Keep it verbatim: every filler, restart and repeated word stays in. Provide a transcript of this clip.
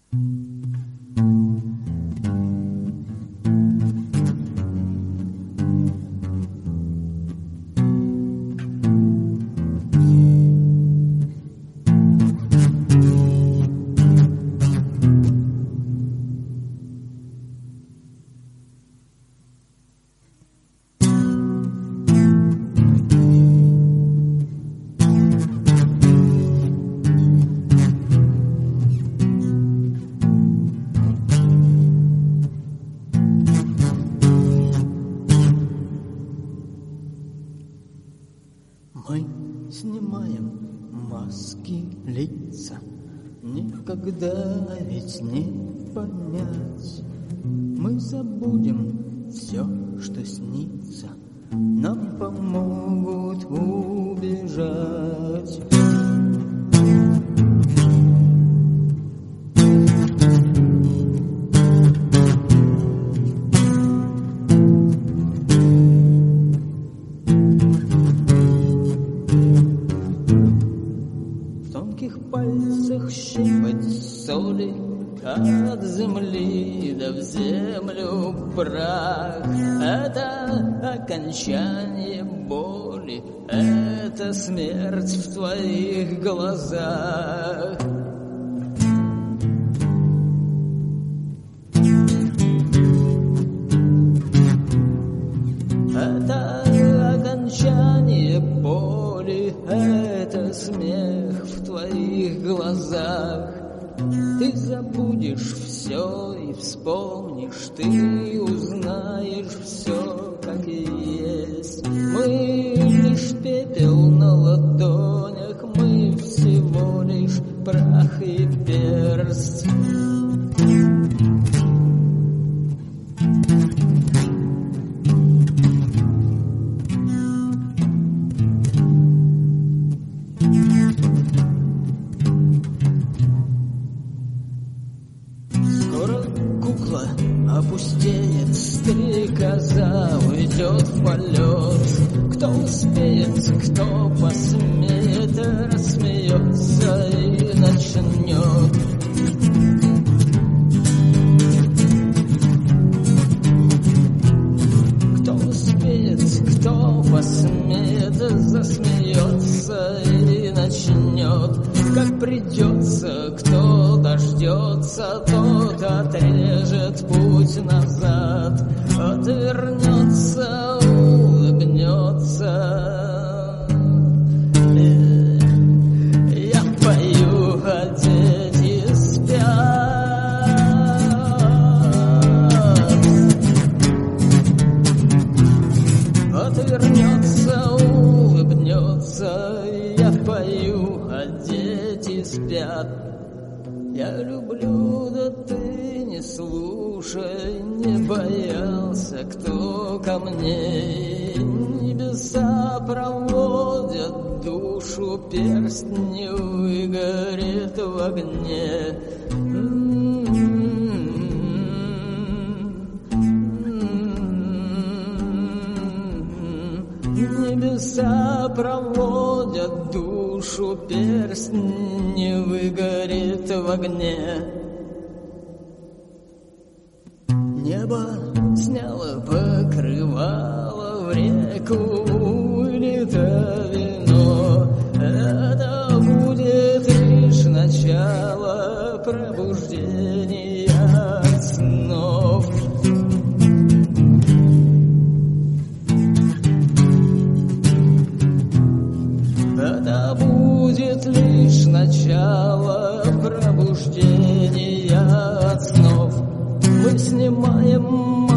Мы снимаем маски, лица, никогда ведь не понять. Мы забудем все, что снится, нам помогут убежать. В тонких пальцах щепоть соли, от земли да в землю прах. Это окончание боли, это смерть в твоих глазах. Это окончание боли, это смех в твоих глазах. Ты забудешь все и вспомнишь, ты узнаешь все, как есть. Мы лишь пепел на ладонях, мы всего лишь прах и перст. Кукла опустеет, стрекоза уйдет в полет. Кто успеет, кто посмеет, рассмеется и начнет. Кто успеет, кто посмеет, засмеется и начнет. Как придется, кто дождется, тот отрежет путь назад, отвернется, улыбнется. Я пою, а дети спят. Отвернется, улыбнется. Я пою, а дети спят. Я люблю, да ты не слушай, не боялся, кто ко мне. Небеса проводят душу, перст не выгорит в огне. Небеса проводят душу, перст не выгорит в огне. Небо сняло покрывало, в реку вылито вино. Это будет лишь начало пробуждения от снов. Это будет лишь начало пробуждения от снов. Мы снимаем